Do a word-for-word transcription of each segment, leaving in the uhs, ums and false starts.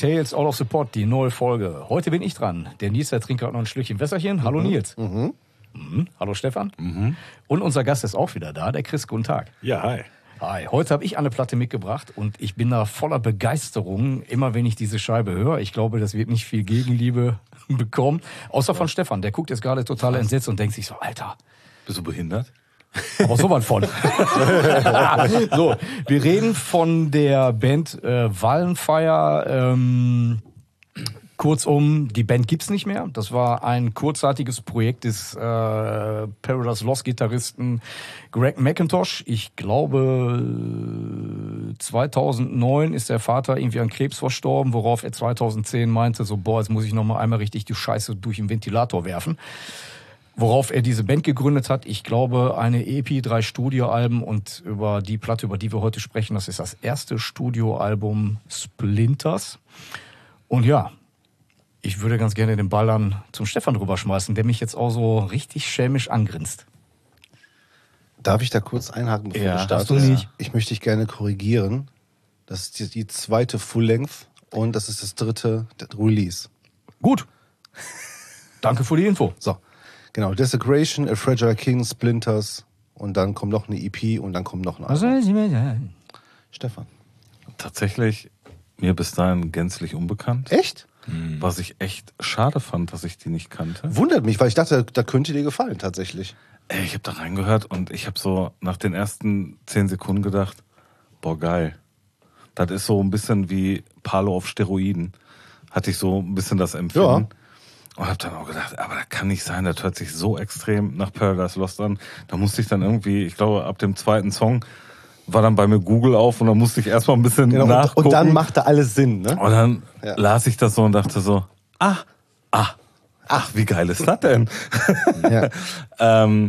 Tales All of the Pot, die neue Folge. Heute bin ich dran. Der Nils, der trinkt gerade noch ein Schlückchen Wässerchen. Hallo mhm. Nils. Mhm. Mhm. Hallo Stefan. Mhm. Und unser Gast ist auch wieder da, der Chris. Guten Tag. Ja, hi. Hi. Heute habe ich eine Platte mitgebracht und ich bin da voller Begeisterung, immer wenn ich diese Scheibe höre. Ich glaube, das wird nicht viel Gegenliebe bekommen. Außer von Stefan. Der guckt jetzt gerade total entsetzt und denkt sich so, Alter. Bist du behindert? Aber so was von. So, wir reden von der Band äh, Wallenfire. Ähm, kurzum, die Band gibt's nicht mehr. Das war ein kurzzeitiges Projekt des äh, Paradise Lost Gitarristen Greg McIntosh. Ich glaube, zweitausendneun ist der Vater irgendwie an Krebs verstorben, worauf er zweitausendzehn meinte, so, boah, jetzt muss ich noch mal einmal richtig die Scheiße durch den Ventilator werfen. Worauf er diese Band gegründet hat, ich glaube, eine E P, drei Studioalben und über die Platte, über die wir heute sprechen, das ist das erste Studioalbum Splinters. Und ja, ich würde ganz gerne den Ball dann zum Stefan rüberschmeißen, der mich jetzt auch so richtig schelmisch angrinst. Darf ich da kurz einhaken, bevor Ja, du startest? darfst du nicht. Ich möchte dich gerne korrigieren. Das ist die, die zweite Full-Length und das ist das dritte Release. Gut. Danke für die Info. So. Genau, Desecration, A Fragile King, Splinters und dann kommt noch eine E P und dann kommt noch ein Album. Stefan. Tatsächlich mir bis dahin gänzlich unbekannt. Echt? Mhm. Was ich echt schade fand, dass ich die nicht kannte. Wundert mich, weil ich dachte, da könnte dir gefallen tatsächlich. Ey, ich habe da reingehört und ich habe so nach den ersten zehn Sekunden gedacht, boah geil. Das ist so ein bisschen wie Palo auf Steroiden. Hatte ich so ein bisschen das Empfinden. Ja. Und hab dann auch gedacht, aber das kann nicht sein, das hört sich so extrem nach Paradise Lost an. Da musste ich dann irgendwie, ich glaube, ab dem zweiten Song war dann bei mir Google auf und dann musste ich erstmal ein bisschen Genau, nachgucken. und, und dann machte alles Sinn, ne? Und dann Ja. las ich das so und dachte so, ah, ah, ach, wie geil ist das denn? Ja. ähm,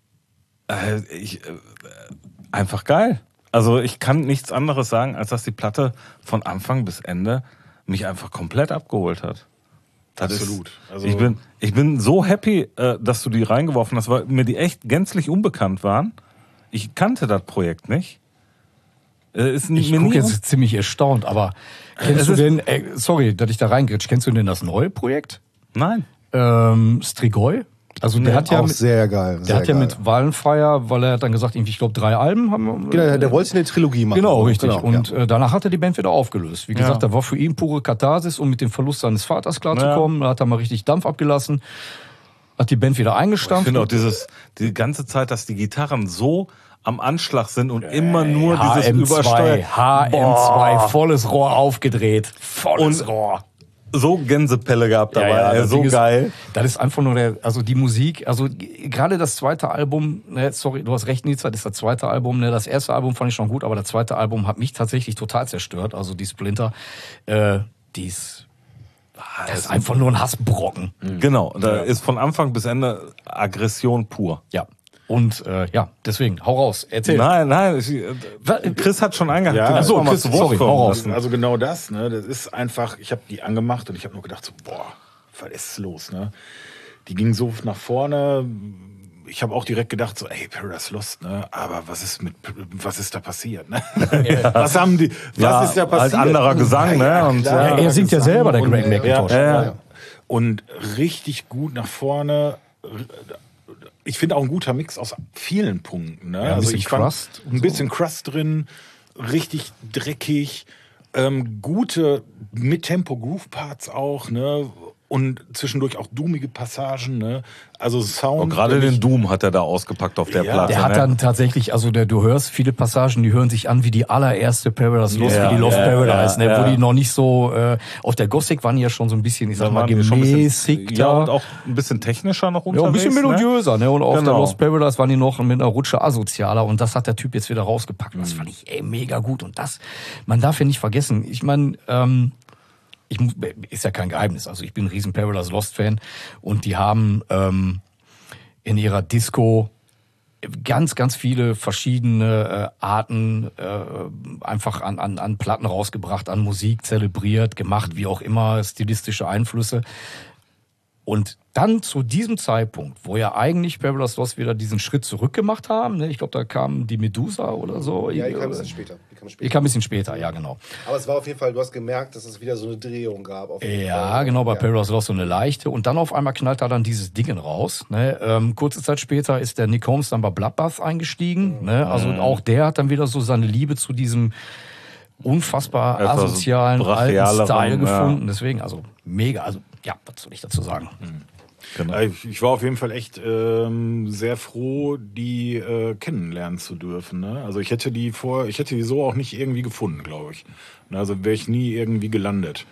äh, ich, äh, einfach geil. Also ich kann nichts anderes sagen, als dass die Platte von Anfang bis Ende mich einfach komplett abgeholt hat. Das Absolut. Ist, Also ich bin, ich bin so happy, äh, dass du die reingeworfen hast, weil mir die echt gänzlich unbekannt waren. Ich kannte das Projekt nicht. Äh, ist Ich mir gucke nie jetzt ziemlich erstaunt, aber kennst Es du ist- denn, äh, sorry, dass ich da reingrätsch, kennst du denn das neue Projekt? Nein. Ähm, Strigoi? Also der Nee, hat ja Auch mit, sehr geil. der sehr hat ja geil. mit Wallenfire, weil er hat dann gesagt, irgendwie, ich glaube, drei Alben haben wir. Genau, der wollte eine Trilogie machen. Genau, richtig. Genau, und ja. äh, danach hat er die Band wieder aufgelöst. Wie Ja. gesagt, da war für ihn pure Katharsis, um mit dem Verlust seines Vaters klarzukommen. Da hat er mal richtig Dampf abgelassen, hat die Band wieder Ich eingestampft. finde auch dieses, die ganze Zeit, dass die Gitarren so am Anschlag sind und immer nur dieses H M zwei, Übersteuern. H M zwei, Boah. volles Rohr aufgedreht. Volles Und- Rohr. So Gänsepelle gehabt dabei, ey, das so Ding ist- geil. Das ist einfach nur der, also die Musik, also g- gerade das zweite Album, ne, sorry, du hast recht, Nils, das ist das zweite Album, ne, das erste Album fand ich schon gut, aber das zweite Album hat mich tatsächlich total zerstört, also die Splinter, äh, die ist, das ist einfach nur ein Hassbrocken. Genau, da ist von Anfang bis Ende Aggression pur. Ja. Und äh, ja, deswegen, hau raus, erzähl. Nein, nein, ich, äh, Chris hat schon eingehakt. Ja, Du musst so, mal mal Chris, zu Wort sorry, kommen hau raus. lassen. Also genau das, ne? Das ist einfach, ich habe die angemacht und ich habe nur gedacht, so, boah, was ist los, ne? Die ging so nach vorne. Ich habe auch direkt gedacht, so, ey, Paradise Lost, ne? Aber was ist mit, was ist da passiert, ne? Was haben die, was Ja, ist da passiert? als anderer Gesang, ne? Und, klar. Ja, er singt ja selber, der Und- Greg McIntosh. Ja, Ja, ja. ja. Und richtig gut nach vorne. Ich finde auch ein guter Mix aus vielen Punkten. Ne? ein also bisschen ich fand Crust und ein so. bisschen Crust drin, richtig dreckig, ähm, gute Mit-Tempo-Groove-Parts auch, ne? Und zwischendurch auch doomige Passagen, ne? Also Sound. Und gerade der den mich- Doom hat er da ausgepackt auf der Ja. Platte. Der hat ne? dann tatsächlich, also der, du hörst viele Passagen, die hören sich an wie die allererste Paradise Lost, Ja, wie die Lost ja, Paradise, ja, ne, wo ja. die noch nicht so, äh, auf der Gothic waren die ja schon so ein bisschen, ich sag Da mal, waren die schon ein gemäßigt. bisschen, ja, und auch ein bisschen technischer noch ja, unterwegs. ein bisschen Ne? melodiöser, ne, und auf der Genau. Lost Paradise waren die noch mit einer Rutsche asozialer und das hat der Typ jetzt wieder rausgepackt. Und das fand ich, ey, mega gut und das, man darf ja nicht vergessen, ich meine, ähm, ich muss, ist ja kein Geheimnis, also ich bin ein riesen Paradise Lost Fan und die haben ähm, in ihrer Disco ganz, ganz viele verschiedene äh, Arten äh, einfach an, an, an Platten rausgebracht, an Musik zelebriert, gemacht, wie auch immer, stilistische Einflüsse. Und dann zu diesem Zeitpunkt, wo ja eigentlich Paradise Lost wieder diesen Schritt zurück gemacht haben, ne? Ich glaube, da kam die Medusa oder so. Ja, die kam ein bisschen später. Die kam, später. Die kam ein bisschen später, ja, genau. Aber es war auf jeden Fall, du hast gemerkt, dass es wieder so eine Drehung gab. Auf jeden Ja, Fall. genau, bei ja. Paradise Lost so eine leichte. Und dann auf einmal knallt da dann dieses Ding raus. Ne? Ähm, kurze Zeit später ist der Nick Holmes dann bei Bloodbath eingestiegen. Mhm. Ne? Also auch der hat dann wieder so seine Liebe zu diesem unfassbar Etwas asozialen alten Style ja. gefunden. Deswegen, also mega. Also ja, was soll ich dazu sagen? Mhm. Genau. Ich war auf jeden Fall echt ähm, sehr froh, die äh, kennenlernen zu dürfen. Ne? Also ich hätte die vor, ich hätte die so auch nicht irgendwie gefunden, glaube ich. Also wäre ich nie irgendwie gelandet.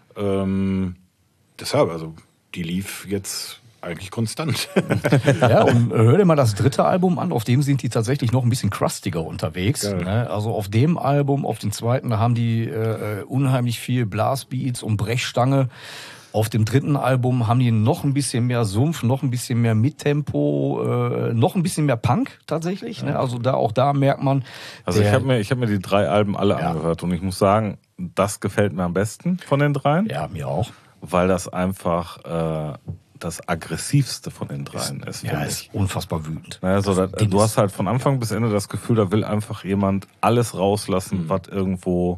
Ähm, deshalb, also die lief jetzt eigentlich konstant. Ja, und hör dir mal das dritte Album an, auf dem sind die tatsächlich noch ein bisschen crustiger unterwegs. Ne? Also auf dem Album, auf dem zweiten, da haben die äh, unheimlich viel Blastbeats und Brechstange. Auf dem dritten Album haben die noch ein bisschen mehr Sumpf, noch ein bisschen mehr Mittempo, äh, noch ein bisschen mehr Punk tatsächlich. Ne? Also da auch da merkt man. Also der, ich habe mir, ich hab mir die drei Alben alle Ja. angehört und ich muss sagen, das gefällt mir am besten von den dreien, Ja, mir auch. weil das einfach äh, das aggressivste von den dreien ist. Ja, finde ist ich. unfassbar wütend. Also da, Ding du ist- hast halt von Anfang bis Ende das Gefühl, da will einfach jemand alles rauslassen, Mhm. was irgendwo,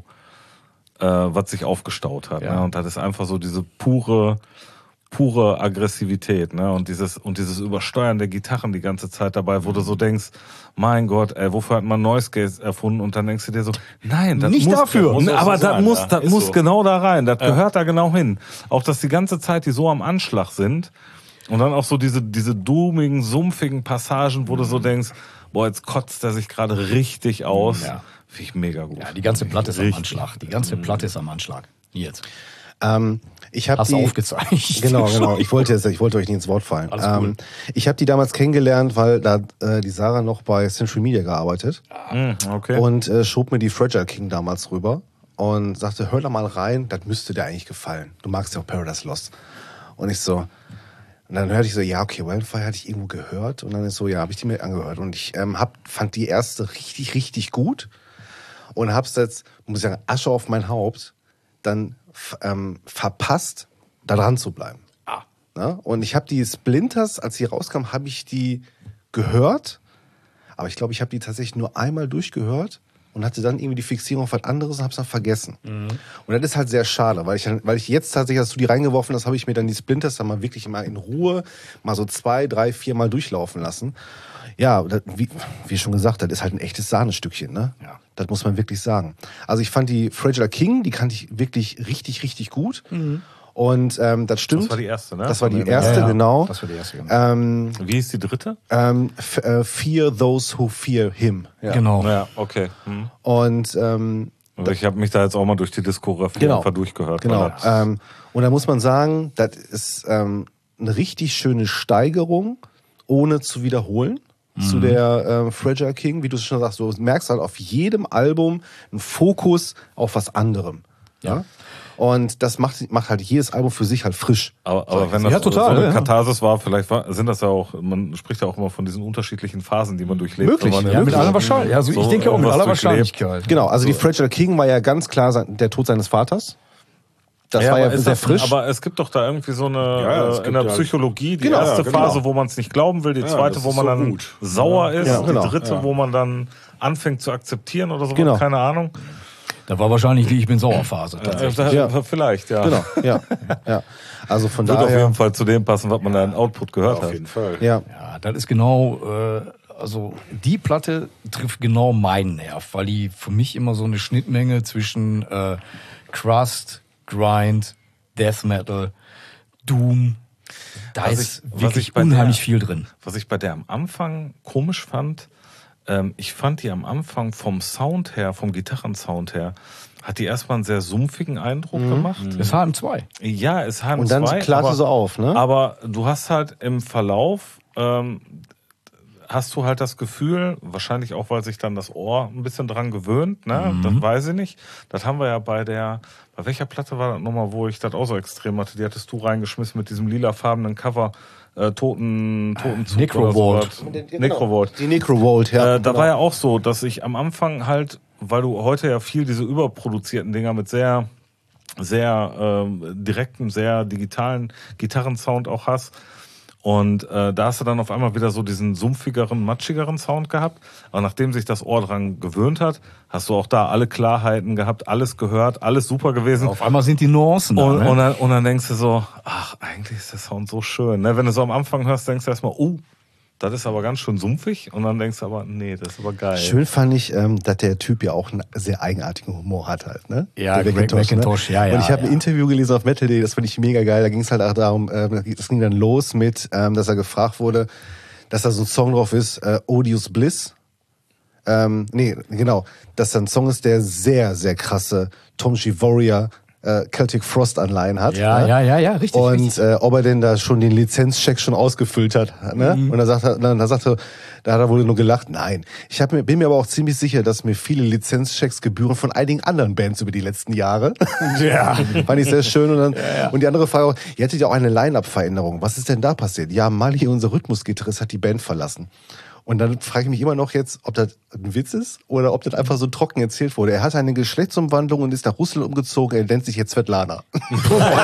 äh, was sich aufgestaut hat. Ja. Ne? Und das ist einfach so diese pure, pure Aggressivität, ne? Und dieses und dieses Übersteuern der Gitarren die ganze Zeit dabei, wo du so denkst, mein Gott, ey, wofür hat man Noise Gate erfunden? Und dann denkst du dir so, nein, das Nicht muss, dafür. muss Muss auch aber so das sein, muss, ja. das Ist muss so. genau da rein. Das gehört da genau hin. Auch dass die ganze Zeit die so am Anschlag sind. Und dann auch so diese, diese doomigen, sumpfigen Passagen, wo du so denkst, boah, jetzt kotzt er sich gerade richtig aus. Ja. Finde ich mega gut. Ja, die ganze Platte ist am Richtig. Anschlag. Die ganze Platte ist am Anschlag. Jetzt. Ähm, ich habe Hast du die aufgezeigt. Genau, genau. Ich wollte jetzt, ich wollte euch nicht ins Wort fallen. Alles cool. Ähm, ich habe die damals kennengelernt, weil da äh, die Sarah noch bei Century Media gearbeitet Mhm, okay. und äh, schob mir die Fragile King damals rüber und sagte, hör da mal rein, das müsste dir eigentlich gefallen. Du magst ja auch Paradise Lost. Und ich so, und dann hörte ich so, ja, okay, Wildfire hatte ich irgendwo gehört und dann ist so, ja, habe ich die mir angehört und ich ähm, hab, fand die erste richtig, richtig gut und hab's jetzt, muss ich sagen, Asche auf mein Haupt, dann f- ähm, verpasst, da dran zu bleiben. Ah. Na? Und ich habe die Splinters, als sie rauskam, habe ich die gehört, aber ich glaube, ich habe die tatsächlich nur einmal durchgehört und hatte dann irgendwie die Fixierung auf was anderes und habe es dann vergessen. Mhm. Und das ist halt sehr schade, weil ich, weil ich jetzt tatsächlich, als du die reingeworfen hast, habe ich mir dann die Splinters dann mal wirklich mal in Ruhe mal so zwei, drei, vier Mal durchlaufen lassen. Ja, das, wie, wie schon gesagt, das ist halt ein echtes Sahnestückchen, ne? Ja. Das muss man wirklich sagen. Also ich fand die Fragile King, die kannte ich wirklich richtig, richtig gut. Und ähm, das stimmt. Das war die erste, ne? Das war die Von den- erste, Ja, ja. genau. Das war die erste, genau. Ähm, Wie ist die dritte? ähm, f- äh, fear those who fear him. Ja. Genau. Ja, okay. Hm. Und ähm, Also ich habe mich da jetzt auch mal durch die Diskografie Genau. einfach durchgehört. genau. weil das- Ähm, und da muss man sagen, das ist ähm, eine richtig schöne Steigerung, ohne zu wiederholen. Zu der ähm, Fragile King, wie du schon sagst, du merkst halt auf jedem Album einen Fokus auf was anderem. Ja. Und das macht, macht halt jedes Album für sich halt frisch. Aber, aber wenn das Ja, total, so eine ja. Katharsis war, vielleicht war, sind das ja auch, man spricht ja auch immer von diesen unterschiedlichen Phasen, die man durchlebt. Möglich, wenn man Ja, mit irgendwie aller Wahrscheinlichkeit. Ja, also ich so denke auch mit irgendwas aller durchlebt. Wahrscheinlichkeit. Genau, also die Fragile King war ja ganz klar sein- der Tod seines Vaters. Das Ja, war ja aber ist sehr das, frisch. Aber es gibt doch da irgendwie so eine, Ja, es äh, in gibt der ja- Psychologie, die Genau, erste ja, genau. Phase, wo man es nicht glauben will, die Ja, zweite, das wo ist man so dann gut. sauer ist, Ja, genau. die dritte, Ja. wo man dann anfängt zu akzeptieren oder so, Genau. keine Ahnung. Da war wahrscheinlich die Ich bin sauer Phase. Tatsächlich. Äh, Ja. Vielleicht, ja. Genau, ja, ja. Also von Wird auf daher, jeden Fall zu dem passen, was man da in Output gehört Auf hat. jeden Fall. ja, Ja, das ist genau, äh, also die Platte trifft genau meinen Nerv, weil die für mich immer so eine Schnittmenge zwischen äh, Crust, Grind, Death Metal, Doom, da Was ist ich- was wirklich ich bei unheimlich der- viel drin. Was ich bei der am Anfang komisch fand, ähm, ich fand die am Anfang vom Sound her, vom Gitarrensound her, hat die erstmal einen sehr sumpfigen Eindruck gemacht. Das ist H M zwei. Ja, ist H M zwei. und dann klarte aber, so auf, ne? Aber du hast halt im Verlauf, ähm, hast du halt das Gefühl, wahrscheinlich auch, weil sich dann das Ohr ein bisschen dran gewöhnt, ne? Mhm. Das weiß ich nicht. Das haben wir ja bei der, bei welcher Platte war das nochmal, wo ich das auch so extrem hatte? Die hattest du reingeschmissen mit diesem lilafarbenen Cover, äh, Toten, Totenzug Necrovault. oder sowas. Necrovault. Die Necrovault, ja. Äh, da genau. war ja auch so, dass ich am Anfang halt, weil du heute ja viel diese überproduzierten Dinger mit sehr sehr ähm, direkten, sehr digitalen Gitarrensound auch hast. Und äh, da hast du dann auf einmal wieder so diesen sumpfigeren, matschigeren Sound gehabt. Aber nachdem sich das Ohr dran gewöhnt hat, hast du auch da alle Klarheiten gehabt, alles gehört, alles super gewesen. Auf einmal sind die Nuancen da, Und, ne? und, dann, und dann denkst du so, ach, eigentlich ist der Sound so schön. Ne? Wenn du so am Anfang hörst, denkst du erstmal, oh, das ist aber ganz schön sumpfig. Und dann denkst du aber, nee, das ist aber geil. Schön fand ich, ähm, dass der Typ ja auch einen sehr eigenartigen Humor hat halt, ne? Ja, Der Greg McIntosh, ne? ja, ja, Und ich habe ja. ein Interview gelesen auf Metal Day, das fand ich mega geil. Da ging es halt auch darum, äh, das ging dann los mit, ähm, dass er gefragt wurde, dass da so ein Song drauf ist, äh, Odious Bliss. Ähm, nee, genau. Dass da ein Song ist, der sehr, sehr krasse Tom G. Warrior äh, Celtic Frost Anleihen hat. Ja, ne? ja, ja, ja, richtig. Und richtig. äh, ob er denn da schon den Lizenzcheck schon ausgefüllt hat. Ne? Mhm. Und dann sagt er, dann, dann sagt er, da hat er wohl nur gelacht. Nein, ich hab mir, bin mir aber auch ziemlich sicher, dass mir viele Lizenzchecks gebühren von einigen anderen Bands über die letzten Jahre. Ja, fand ich sehr schön. Und, dann, ja, ja. und die andere Frage, auch, ihr hattet ja auch eine Line-Up-Veränderung. Was ist denn da passiert? Ja, Mali, unser Rhythmusgitarrist, hat die Band verlassen. Und dann frage ich mich immer noch jetzt, ob das ein Witz ist oder ob das einfach so trocken erzählt wurde. Er hat eine Geschlechtsumwandlung und ist nach Russland umgezogen. Er nennt sich jetzt Svetlana. Und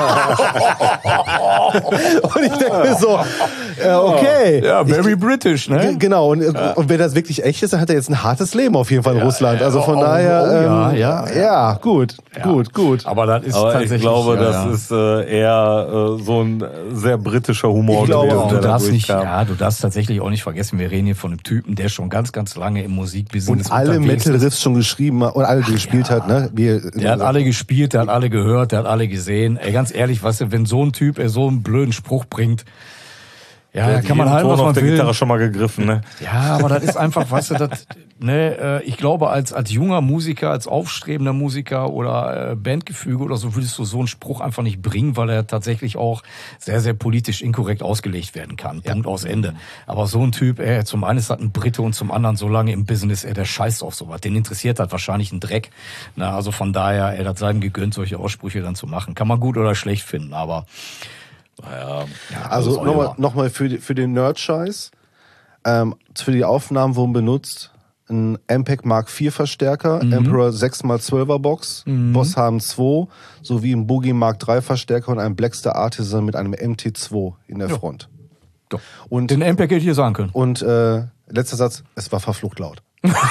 ich denke mir so, äh, okay. Ja, very ich, British, ne? Genau. Und, ja. und wenn das wirklich echt ist, dann hat er jetzt ein hartes Leben auf jeden Fall in ja, Russland. Also von oh, daher, oh, ja, ähm, ja, ja. ja, gut, Ja. gut, gut. Aber das ist Aber tatsächlich. ich glaube, ja, das ja. ist äh, eher äh, so ein sehr britischer Humor Ich glaube gewesen, auch. der Du da darfst nicht, durchkam. ja, du darfst tatsächlich auch nicht vergessen, wir reden hier von einem Typen, der schon ganz, ganz lange im Musikbusiness Und alle unterwegs ist. Metal-Riffs schon geschrieben und alle gespielt ja. hat, ne? Wir, Der hat alle gespielt, der hat alle gehört, der hat alle gesehen. Ey, ganz ehrlich, weißt du, wenn so ein Typ ey, so einen blöden Spruch bringt, ja, da kann man Jeden halt, Ton was auf man der will. Gitarre schon mal gegriffen, ne? Ja, aber das ist einfach, weißt du, das, ne, äh, ich glaube, als, als junger Musiker, als aufstrebender Musiker oder äh, Bandgefüge oder so, würdest du so einen Spruch einfach nicht bringen, weil er tatsächlich auch sehr, sehr politisch inkorrekt ausgelegt werden kann. Punkt aus Ende. Aber so ein Typ, ey, zum einen ist das ein Brite und zum anderen so lange im Business, ey, der scheißt auf sowas. Den interessiert halt wahrscheinlich ein Dreck. Na, also von daher, ey, das sei ihm gegönnt, solche Aussprüche dann zu machen. Kann man gut oder schlecht finden, aber naja. Ja, Also das nochmal noch mal für, die- für den Nerd-Scheiß. Ähm, für die Aufnahmen wurden benutzt ein M P E G Mark vier Verstärker, Mhm. Emperor sechs mal zwölfer Box, Boss H M zwei sowie ein Boogie Mark drei Verstärker und ein Blackstar Artisan mit einem M T zwei in der Front. Doch. Und, Den M P E G hätte ich hier sagen können. und äh, letzter Satz, es war verflucht laut.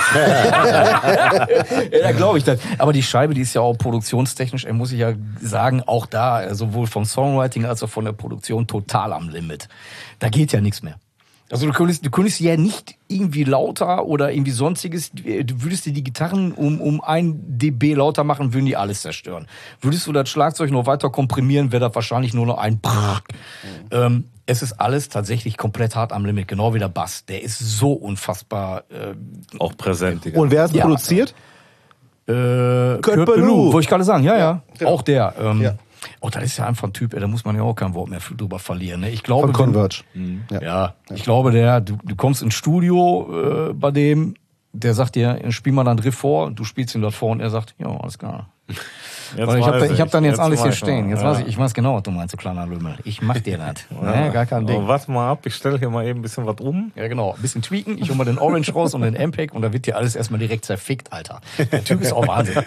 Ja, glaube ich das. Aber die Scheibe, die ist ja auch produktionstechnisch, äh, muss ich ja sagen, auch da, äh, sowohl vom Songwriting als auch von der Produktion total am Limit. Da geht ja nichts mehr. Also du könntest, du könntest ja nicht irgendwie lauter oder irgendwie sonstiges, du würdest dir die Gitarren um, um ein dB lauter machen, würden die alles zerstören. Würdest du das Schlagzeug noch weiter komprimieren, wäre das wahrscheinlich nur noch ein Brrrr. Ähm, es ist alles tatsächlich komplett hart am Limit, genau wie der Bass. Der ist so unfassbar äh, Auch präsent. Digga. Und wer hat Ja. produziert? Äh, Kurt, Kurt Ballou, Ballou. wollte ich gerade sagen, ja, ja, genau. auch der. Ähm, Ja. Oh, das ist ja einfach ein Typ, ey, da muss man ja auch kein Wort mehr drüber verlieren. Ne? Ich glaube, Von Converge. wenn, ja. ich glaube, der, du, du kommst ins Studio äh, bei dem, der sagt dir, spiel mal dann Riff vor, du spielst ihn dort vor und er sagt, ja, alles klar. Jetzt Weil ich habe weiß ich hab dann jetzt, alles hier weiß stehen. ich. Jetzt Ja. weiß ich, ich weiß genau, was du meinst, du kleiner Lümmel. Ich mach dir das. Ne? Gar kein Ding. Oh, warte mal ab, ich stelle hier mal eben ein bisschen was um. Ja, genau. Ein bisschen tweaken. Ich hol mal den Orange raus und den M P E G und da wird dir alles erstmal direkt zerfickt, Alter. Der Typ ist auch Wahnsinn.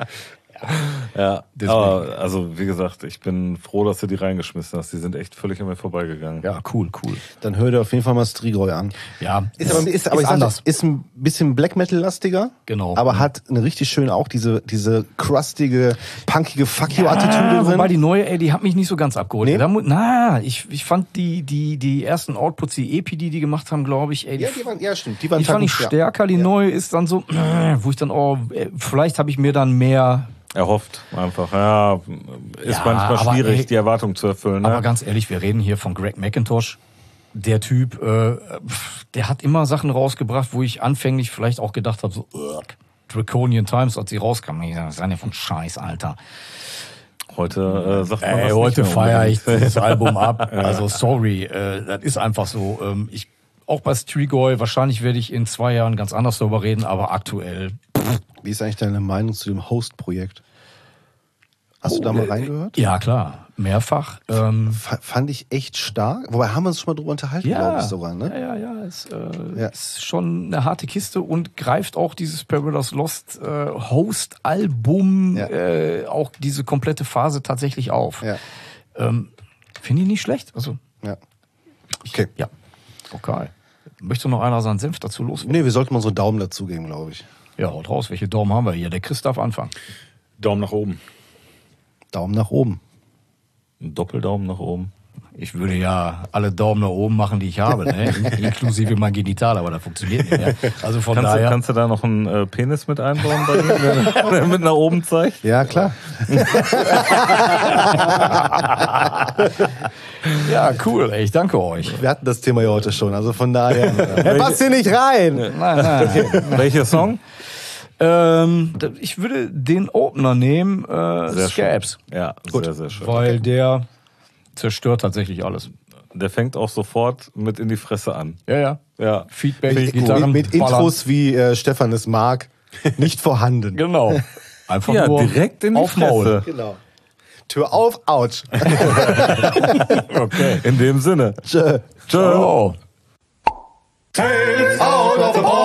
Ja, Deswegen. aber also wie gesagt, ich bin froh, dass du die reingeschmissen hast. Die sind echt völlig an mir vorbeigegangen. Ja, cool, cool. Dann hör dir auf jeden Fall mal Strigoi an. Ja, Ist aber, ist, aber ich sag, anders. ist ein bisschen Black Metal-lastiger. Genau. Aber hat eine richtig schön auch diese, diese crustige, punkige Fuck you-Attitüde Ja, drin. wobei die neue, ey, die hat mich nicht so ganz abgeholt. Nee? Da mu- na, ich, ich fand die, die, die ersten Outputs, die E P, die die gemacht haben, glaube ich, ey, die, Ja, die waren, ja, stimmt. Die waren die fand ich Tacken- ja. stärker. Die neue ist dann so, wo ich dann, oh, äh, vielleicht habe ich mir dann mehr. Erhofft einfach. Ja, ist Ja, manchmal aber schwierig, ey, die Erwartung zu erfüllen. Ne? Aber ganz ehrlich, wir reden hier von Greg McIntosh. Der Typ, äh, pf, der hat immer Sachen rausgebracht, wo ich anfänglich vielleicht auch gedacht habe, so, ugh, Draconian Times, als sie rauskam. Ich sag, das ist ja von Scheiß, Alter. Heute äh, sagt man Ey, das heute nicht mehr feiere ich unbedingt. dieses Album ab. Also sorry, äh, das ist einfach so. Ähm, ich auch bei Strigoi, wahrscheinlich werde ich in zwei Jahren ganz anders darüber reden, aber aktuell. Wie ist eigentlich deine Meinung zu dem Host-Projekt? Hast du da mal reingehört? Ja, klar. Mehrfach. Ähm, F- fand ich echt stark. Wobei haben wir uns schon mal drüber unterhalten, glaube ich sogar. Ne? ja, ja, ja. Ist, äh, Ja. ist schon eine harte Kiste und greift auch dieses Paradise Lost äh, Host-Album, Ja. äh, auch diese komplette Phase tatsächlich auf. Ja. Ähm, Finde ich nicht schlecht. Also, Ja. Okay. ja, okay. Möchte noch einer seinen Senf dazu los? Nee, wir sollten mal so einen Daumen dazugeben, glaube ich. Ja, haut raus. Welche Daumen haben wir hier? Der Chris darf anfangen. Daumen nach oben. Daumen nach oben. Ein Doppeldaumen nach oben. Ich würde ja alle Daumen nach oben machen, die ich habe, ne? In- inklusive mein Genital, aber das funktioniert nicht mehr. Also von Kannst du, daher. kannst du da noch einen äh, Penis mit einbauen bei ihm, wenn er mit nach oben zeigt? Ja, klar. Ja, cool, ey, ich danke euch. Wir hatten das Thema ja heute schon, also von daher. Er passt hier nicht rein. Nein, nein. Welcher Song? ähm, da- ich würde den Opener nehmen, äh, Sehr Scabs, schön. Ja, sehr, sehr schön. weil der zerstört tatsächlich alles. Der fängt auch sofort mit in die Fresse an. Ja, ja. Ja. Feedback, Mit, Gitarren, mit Ballern. Intros wie äh, Stefan es mag, nicht vorhanden. Genau. Einfach Ja, nur direkt in die aufmaulen. Fresse. Genau. Tür auf, ouch. Okay. In dem Sinne. Tschö. Ciao. Oh. Tales out of the